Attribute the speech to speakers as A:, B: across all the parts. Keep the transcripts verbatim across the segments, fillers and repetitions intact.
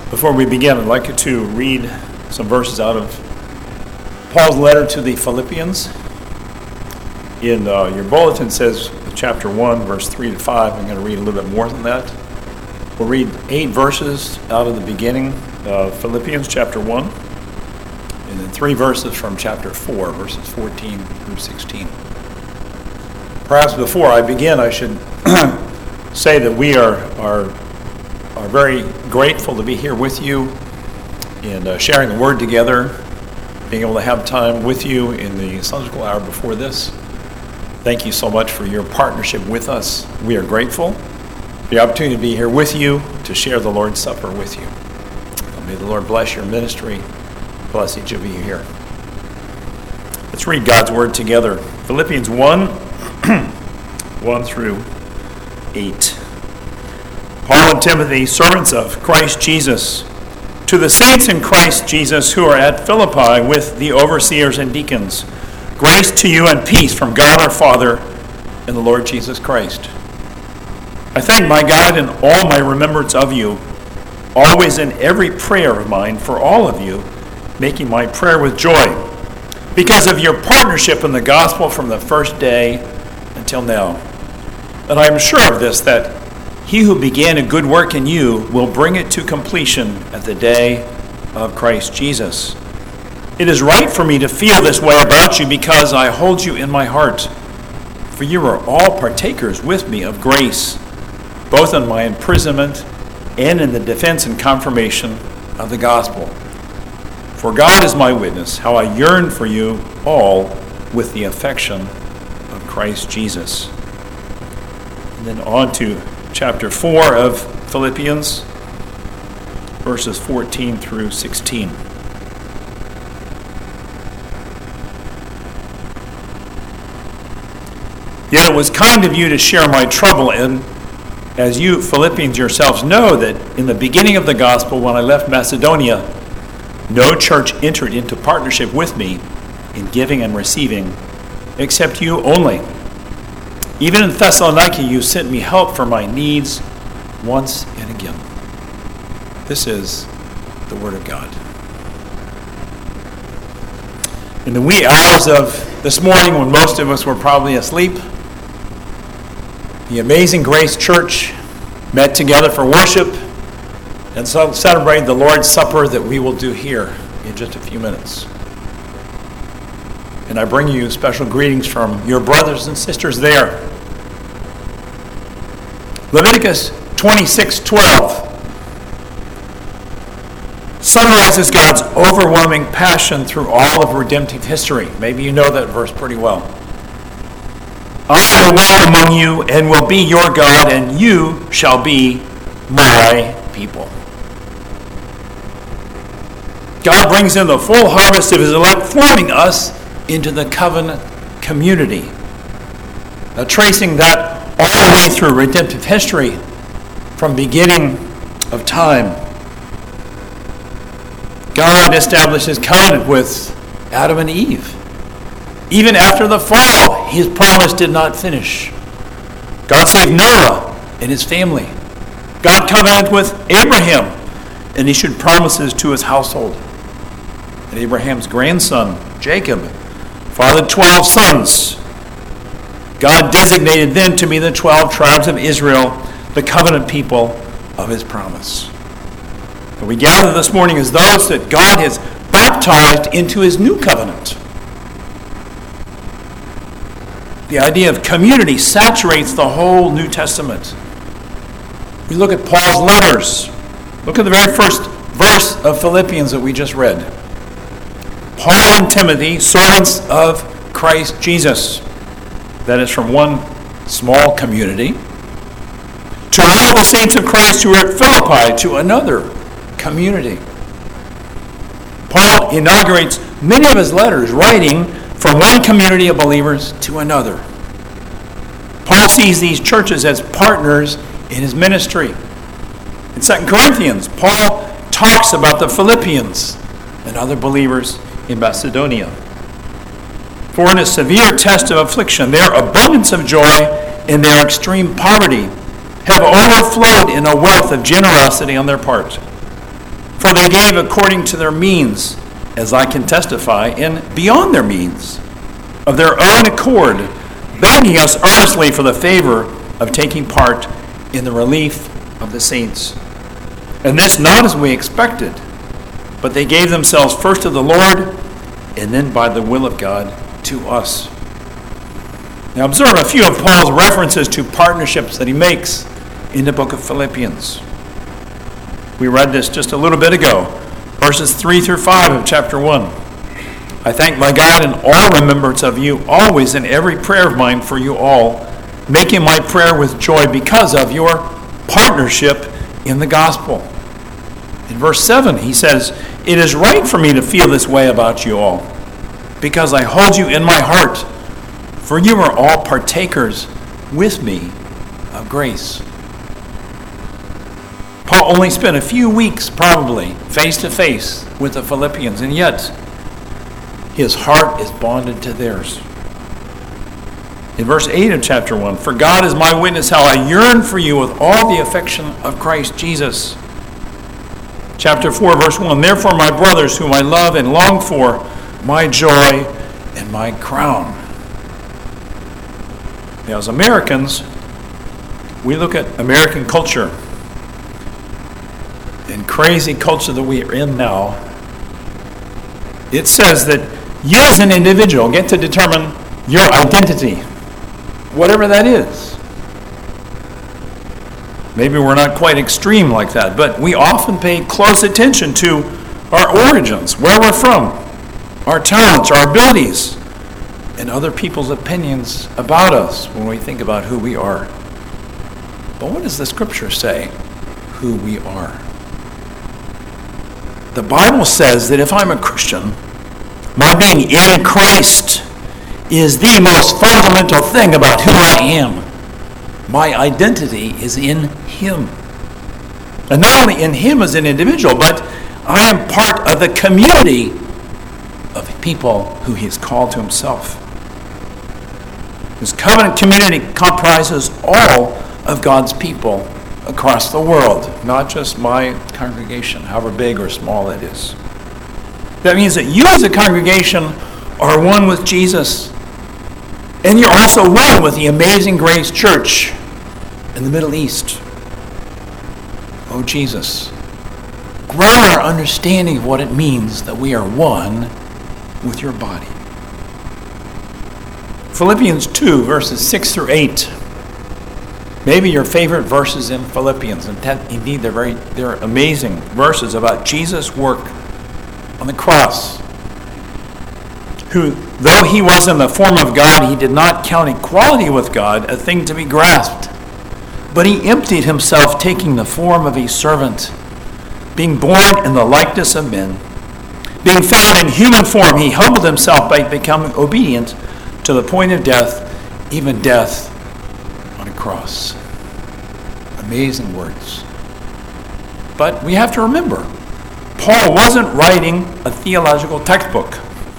A: Before we begin, I'd like to read some verses out of Paul's letter to the Philippians. In uh, your bulletin it says chapter one, verse three to five. I'm going to read a little bit more than that. We'll read eight verses out of the beginning of Philippians chapter one, and then three verses from chapter four, verses fourteen through sixteen. Perhaps before I begin, I should say that we are, are are very grateful to be here with you and uh, sharing the Word together, being able to have time with you in the Sunday school hour before this. Thank you so much for your partnership with us. We are grateful for the opportunity to be here with you, to share the Lord's Supper with you. May the Lord bless your ministry, bless each of you here. Let's read God's Word together. Philippians one, one through eight. Paul and Timothy, servants of Christ Jesus, to the saints in Christ Jesus who are at Philippi with the overseers and deacons, grace to you and peace from God our Father and the Lord Jesus Christ. I thank my God in all my remembrance of you, always in every prayer of mine for all of you, making my prayer with joy, because of your partnership in the gospel from the first day until now. And I am sure of this, that he who began a good work in you will bring it to completion at the day of Christ Jesus. It is right for me to feel this way about you because I hold you in my heart. For you are all partakers with me of grace, both in my imprisonment and in the defense and confirmation of the gospel. For God is my witness, how I yearn for you all with the affection of Christ Jesus. And then on to chapter four of Philippians, verses fourteen through sixteen. Yet it was kind of you to share my trouble, and as you Philippians yourselves know, that in the beginning of the gospel, when I left Macedonia, no church entered into partnership with me in giving and receiving, except you only. Even in Thessalonica, you sent me help for my needs once and again. This is the Word of God. In the wee hours of this morning, when most of us were probably asleep, the Amazing Grace Church met together for worship and so celebrated the Lord's Supper that we will do here in just a few minutes. And I bring you special greetings from your brothers and sisters there. Leviticus twenty-six twelve summarizes God's overwhelming passion through all of redemptive history. Maybe you know that verse pretty well. I will walk among you and will be your God, and you shall be my people. God brings in the full harvest of his elect, forming us into the covenant community. Now, tracing that all the way through redemptive history from beginning of time, God established his covenant with Adam and Eve. Even after the fall, his promise did not finish. God saved Noah and his family. God covenanted with Abraham and issued promises to his household. And Abraham's grandson, Jacob, fathered twelve sons. God designated them to be the twelve tribes of Israel, the covenant people of his promise. And we gather this morning as those that God has baptized into his new covenant. The idea of community saturates the whole New Testament. We look at Paul's letters. Look at the very first verse of Philippians that we just read. Paul and Timothy, servants of Christ Jesus. That is from one small community. To all the saints of Christ who are at Philippi, to another community. Paul inaugurates many of his letters writing from one community of believers to another. Paul sees these churches as partners in his ministry. In Second Corinthians, Paul talks about the Philippians and other believers in Macedonia. For in a severe test of affliction, their abundance of joy and their extreme poverty have overflowed in a wealth of generosity on their part. For they gave according to their means, as I can testify, and beyond their means, of their own accord, begging us earnestly for the favor of taking part in the relief of the saints. And this not as we expected, but they gave themselves first to the Lord, and then by the will of God to us. Now observe a few of Paul's references to partnerships that he makes in the book of Philippians. We read this just a little bit ago, verses three through five of chapter one. I thank my God in all remembrance of you, always in every prayer of mine for you all, making my prayer with joy because of your partnership in the gospel. In verse seven, he says, it is right for me to feel this way about you all, because I hold you in my heart, for you are all partakers with me of grace. Paul only spent a few weeks, probably, face to face with the Philippians, and yet his heart is bonded to theirs. In verse eight of chapter one, for God is my witness how I yearn for you with all the affection of Christ Jesus. Chapter four, verse one, therefore, my brothers, whom I love and long for, my joy and my crown. Now, as Americans, we look at American culture and crazy culture that we are in now. It says that you as an individual get to determine your identity, whatever that is. Maybe we're not quite extreme like that, but we often pay close attention to our origins, where we're from, our talents, our abilities, and other people's opinions about us when we think about who we are. But what does the scripture say, who we are? The Bible says that if I'm a Christian, my being in Christ is the most fundamental thing about who I am. My identity is in Him. And not only in Him as an individual, but I am part of the community of people who He has called to Himself. This covenant community comprises all of God's people across the world, not just my congregation, however big or small it is. That means that you as a congregation are one with Jesus, and you're also one with the Amazing Grace Church in the Middle East. Oh, Jesus, grow our understanding of what it means that we are one with your body. Philippians two, verses six through eight. Maybe your favorite verses in Philippians, and that, indeed they're very they're amazing verses about Jesus' work on the cross. Who, though he was in the form of God, he did not count equality with God a thing to be grasped, but he emptied himself, taking the form of a servant, being born in the likeness of men. Being found in human form, he humbled himself by becoming obedient to the point of death, even death on a cross. Amazing words. But we have to remember, Paul wasn't writing a theological textbook.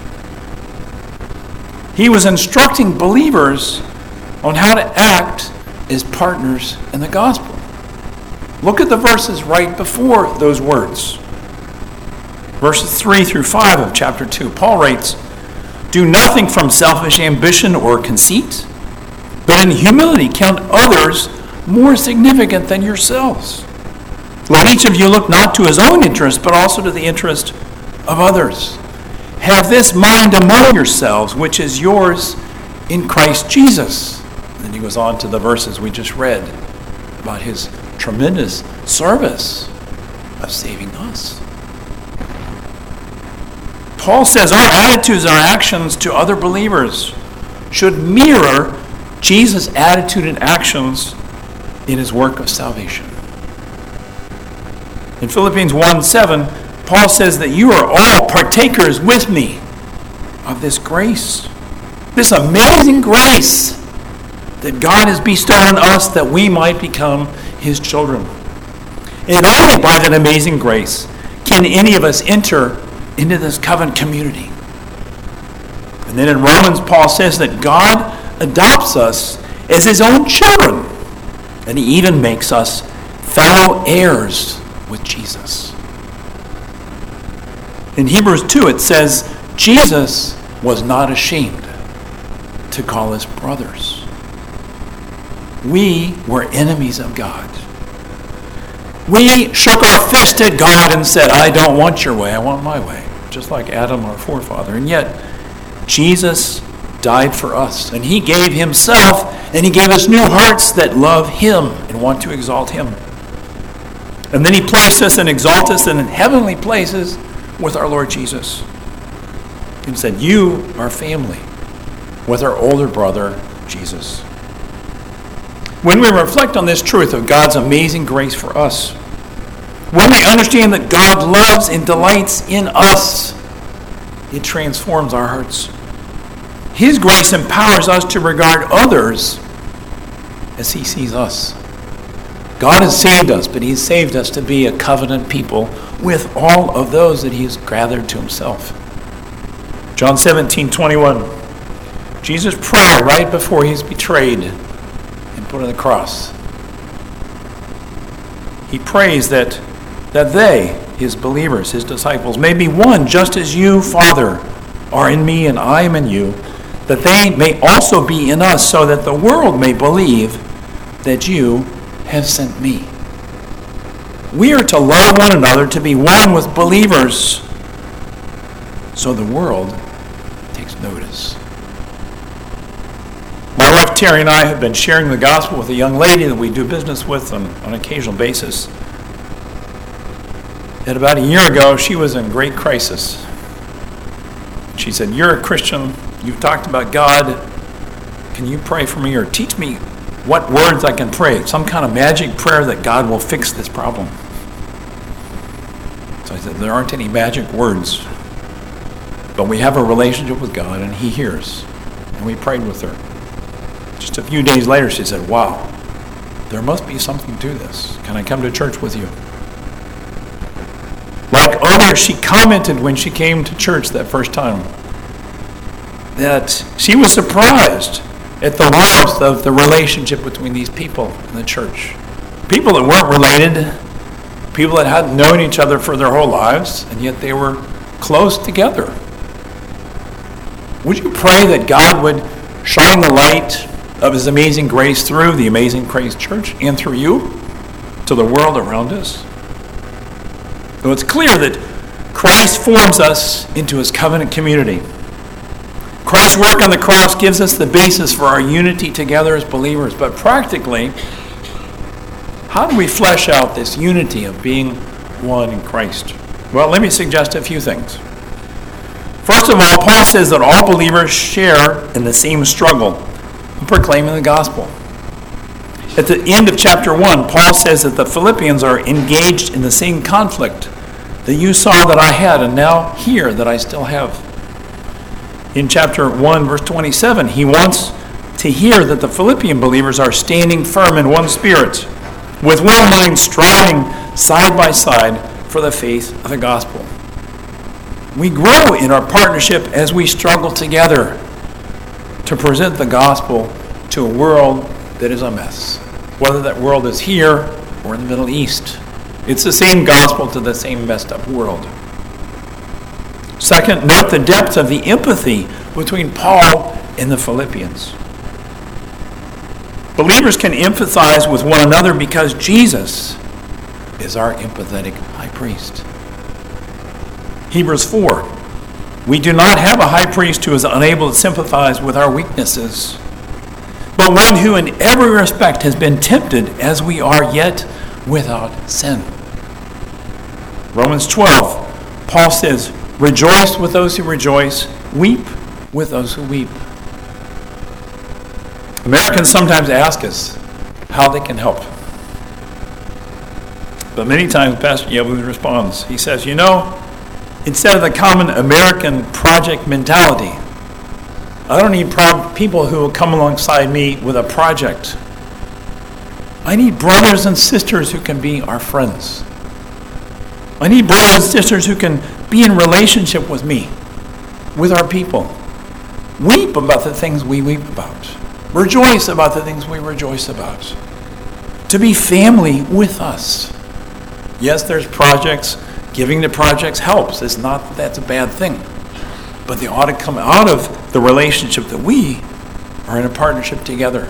A: He was instructing believers on how to act as partners in the gospel. Look at the verses right before those words. Verses three through five of chapter two. Paul writes, do nothing from selfish ambition or conceit, but in humility count others more significant than yourselves. Let each of you look not to his own interest, but also to the interest of others. Have this mind among yourselves, which is yours in Christ Jesus. And then he goes on to the verses we just read about his tremendous service of saving us. Paul says our attitudes and our actions to other believers should mirror Jesus' attitude and actions in his work of salvation. In Philippians one seven, Paul says that you are all partakers with me of this grace, this amazing grace that God has bestowed on us that we might become his children. And only by that amazing grace can any of us enter into this covenant community. And then in Romans, Paul says that God adopts us as his own children, and he even makes us fellow heirs with Jesus. In Hebrews two, it says, Jesus was not ashamed to call us brothers. We were enemies of God. We shook our fist at God and said, I don't want your way, I want my way. Just like Adam, our forefather. And yet, Jesus died for us. And he gave himself, and he gave us new hearts that love him and want to exalt him. And then he placed us and exalted us in heavenly places with our Lord Jesus. He said, you are family with our older brother, Jesus. When we reflect on this truth of God's amazing grace for us, when we understand that God loves and delights in us, it transforms our hearts. His grace empowers us to regard others as he sees us. God has saved us, but he's saved us to be a covenant people with all of those that he has gathered to himself. John seventeen twenty-one. Jesus' prayer right before he's betrayed and put on the cross. He prays that, that they, his believers, his disciples, may be one just as you, Father, are in me and I am in you, that they may also be in us, so that the world may believe that you have sent me. We are to love one another, to be one with believers, so the world takes notice. My wife Terry and I have been sharing the gospel with a young lady that we do business with on, on an occasional basis. And about a year ago, she was in great crisis. She said, you're a Christian, you've talked about God, can you pray for me or teach me what words I can pray? Some kind of magic prayer that God will fix this problem. So I said, there aren't any magic words. But we have a relationship with God and he hears. And we prayed with her. Just a few days later, she said, wow, there must be something to this. Can I come to church with you? Like others, she commented when she came to church that first time that she was surprised at the warmth of the relationship between these people in the church. People that weren't related, people that hadn't known each other for their whole lives, and yet they were close together. Would you pray that God would shine the light of his amazing grace through the Amazing Grace Church and through you to the world around us? So it's clear that Christ forms us into his covenant community. Christ's work on the cross gives us the basis for our unity together as believers. But practically, how do we flesh out this unity of being one in Christ? Well, let me suggest a few things. First of all, Paul says that all believers share in the same struggle in proclaiming the gospel. At the end of chapter one, Paul says that the Philippians are engaged in the same conflict that you saw that I had and now hear that I still have. In chapter one, verse twenty-seven, he wants to hear that the Philippian believers are standing firm in one spirit, with one mind striving side by side for the faith of the gospel. We grow in our partnership as we struggle together to present the gospel to a world that is a mess, whether that world is here or in the Middle East. It's the same gospel to the same messed up world. Second, note the depth of the empathy between Paul and the Philippians. Believers can empathize with one another because Jesus is our empathetic high priest. Hebrews four, we do not have a high priest who is unable to sympathize with our weaknesses, but one who in every respect has been tempted as we are, yet without sin. Romans twelve, Paul says, rejoice with those who rejoice, weep with those who weep. Americans sometimes ask us how they can help. But many times Pastor Yevlin responds. He says, you know, instead of the common American project mentality, I don't need pro- people who will come alongside me with a project. I need brothers and sisters who can be our friends. I need brothers and sisters who can be in relationship with me, with our people. Weep about the things we weep about. Rejoice about the things we rejoice about. To be family with us. Yes, there's projects Giving to projects helps. It's not that that's a bad thing. But they ought to come out of the relationship that we are in a partnership together.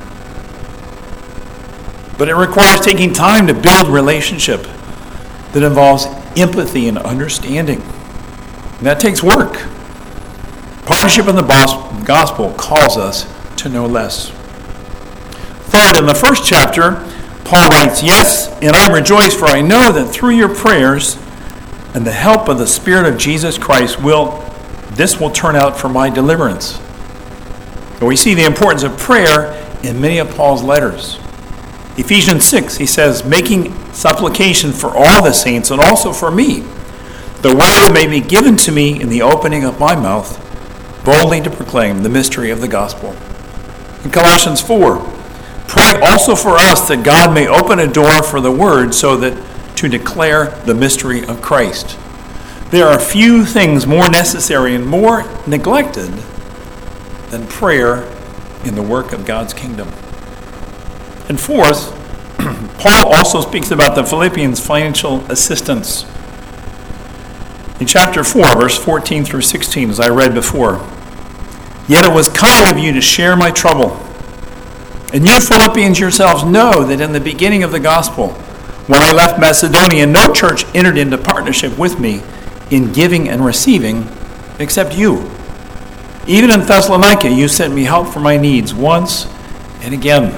A: But it requires taking time to build relationship that involves empathy and understanding. And that takes work. Partnership in the gospel calls us to no less. Third, in the first chapter, Paul writes, "Yes, and I rejoice, for I know that through your prayers and the help of the Spirit of Jesus Christ, will this will turn out for my deliverance." And we see the importance of prayer in many of Paul's letters. Ephesians six, he says, "Making supplication for all the saints and also for me, the word may be given to me in the opening of my mouth, boldly to proclaim the mystery of the gospel." In Colossians four, "Pray also for us that God may open a door for the word so that to declare the mystery of Christ." There are few things more necessary and more neglected than prayer in the work of God's kingdom. And fourth, Paul also speaks about the Philippians' financial assistance. In chapter four, verse fourteen through sixteen, as I read before, "Yet it was kind of you to share my trouble. And you Philippians yourselves know that in the beginning of the gospel, when I left Macedonia, no church entered into partnership with me in giving and receiving except you. Even in Thessalonica, you sent me help for my needs once and again."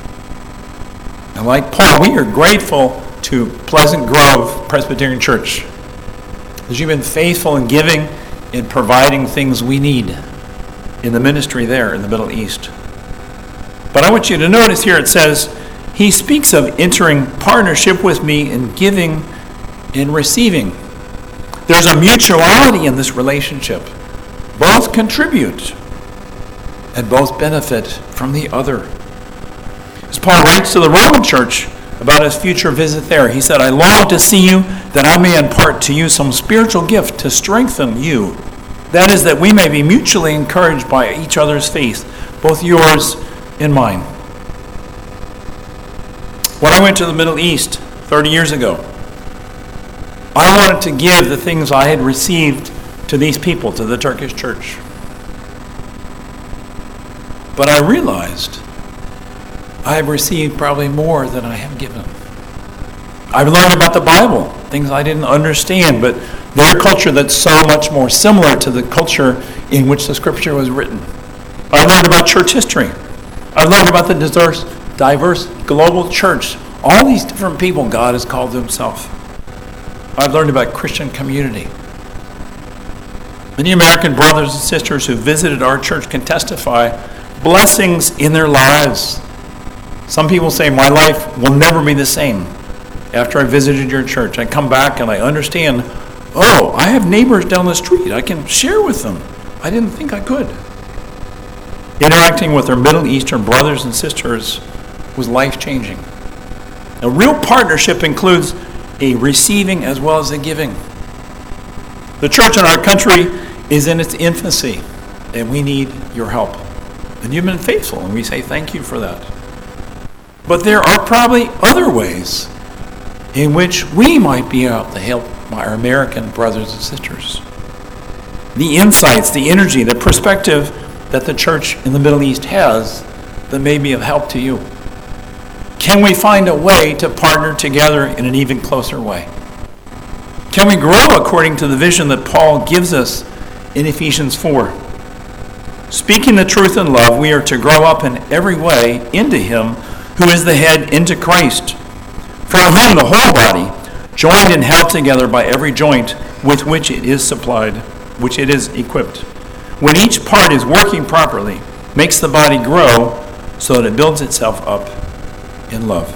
A: And like Paul, we are grateful to Pleasant Grove Presbyterian Church, because you've been faithful in giving and providing things we need in the ministry there in the Middle East. But I want you to notice here it says, he speaks of entering partnership with me in giving and receiving. There's a mutuality in this relationship. Both contribute and both benefit from the other. As Paul writes to the Roman church about his future visit there, he said, "I long to see you, that I may impart to you some spiritual gift to strengthen you. That is, that we may be mutually encouraged by each other's faith, both yours and mine." When I went to the Middle East thirty years ago, I wanted to give the things I had received to these people, to the Turkish church. But I realized I have received probably more than I have given. I've learned about the Bible, things I didn't understand, but their culture that's so much more similar to the culture in which the scripture was written. I've learned about church history. I've learned about the diverse, diverse global church, all these different people God has called to himself. I've learned about Christian community. Many American brothers and sisters who visited our church can testify blessings in their lives. Some people say, "My life will never be the same after I visited your church. I come back and I understand, oh, I have neighbors down the street. I can share with them. I didn't think I could." Interacting with our Middle Eastern brothers and sisters was life-changing. A real partnership includes a receiving as well as a giving. The church in our country is in its infancy, and we need your help. And you've been faithful, and we say thank you for that. But there are probably other ways in which we might be able to help our American brothers and sisters. The insights, the energy, the perspective that the church in the Middle East has that may be of help to you. Can we find a way to partner together in an even closer way? Can we grow according to the vision that Paul gives us in Ephesians four? Speaking the truth in love, we are to grow up in every way into him who is the head, into Christ. From him the whole body, joined and held together by every joint with which it is supplied, which it is equipped, when each part is working properly, makes the body grow so that it builds itself up in love.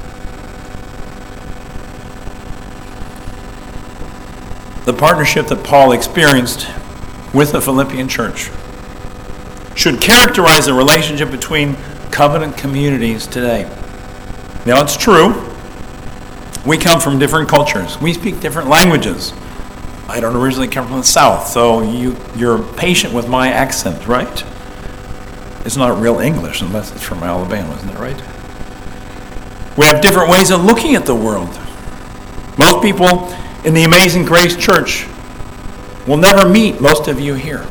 A: The partnership that Paul experienced with the Philippian church should characterize the relationship between covenant communities today. Now, it's true, we come from different cultures. We speak different languages. I don't originally come from the South, so you, you're patient with my accent, right? It's not real English unless it's from Alabama, isn't it right? We have different ways of looking at the world. Most people in the Amazing Grace Church will never meet most of you here.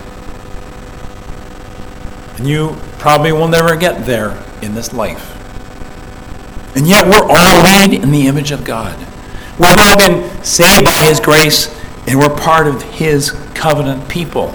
A: And you probably will never get there in this life. And yet we're all made in the image of God. We've all been saved by His grace, and we're part of His covenant people.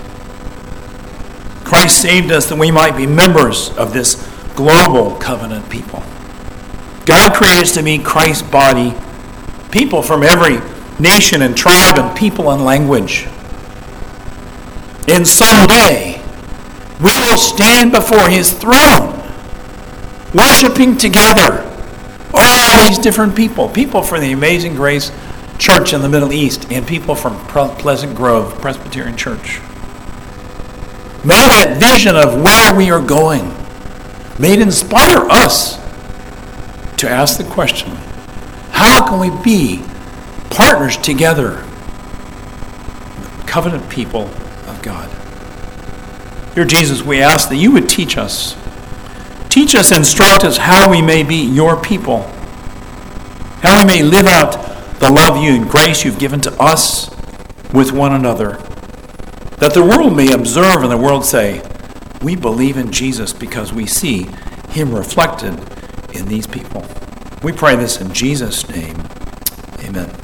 A: Christ saved us that we might be members of this global covenant people. God created us to be Christ's body, people from every nation and tribe and people and language. And someday, we will stand before His throne, worshiping together all these different people. People from the Amazing Grace Church in the Middle East and people from Pleasant Grove Presbyterian Church. May that vision of where we are going, may it inspire us to ask the question, how can we be partners together, covenant people of God? Dear Jesus, we ask that you would teach us. Teach us, instruct us how we may be your people. How we may live out the love you and grace you've given to us with one another. That the world may observe and the world say, we believe in Jesus because we see him reflected in these people. We pray this in Jesus' name. Amen.